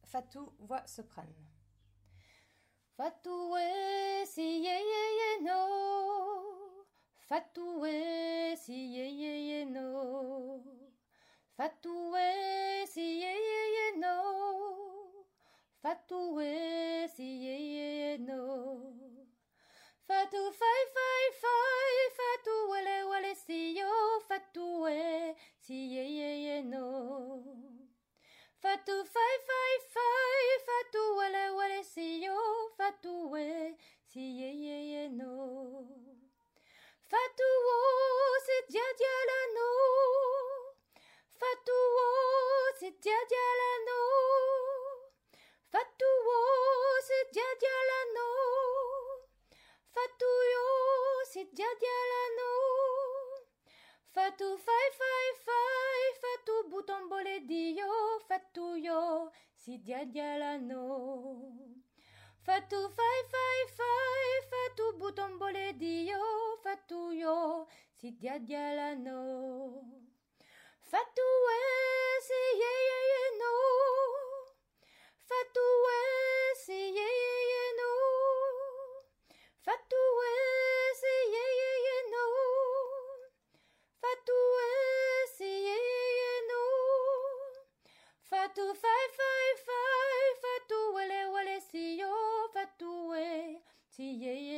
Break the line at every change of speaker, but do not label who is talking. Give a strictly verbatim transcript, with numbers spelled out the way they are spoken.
Fatou, voix soprane. Fatou e si ye ye ye no. Fatou e si ye ye ye no. Fatou e si ye ye ye no. Fatou e si ye ye ye no. Fatou fai fai fai. Fatou wale wale si yo. Fatou e si ye ye ye no. Fatou fai fai fai. Fatou wale wale si yo. Fatou e si ye ye ye no. Fatou o c'est dia dia la no. Fatou o c'est dia dia la no. Fatou o c'est dia dia la no. Fatou yo c'est dia dia la no. Fatou fai fai fai. Fatou bouton bolé dio. Fatou yo c'est dia dia la no. Fatou fai fai fai. Fatou bouton bolé dio. Fatou yo si dia dia la no. Fatou e si ye ye ye no. Fatou e si ye ye ye no. Fatou e si ye ye ye no. Fatou e si ye ye ye no. Fatou fai fai fai. Fatou wale wale si yo. Fatou e si ye ye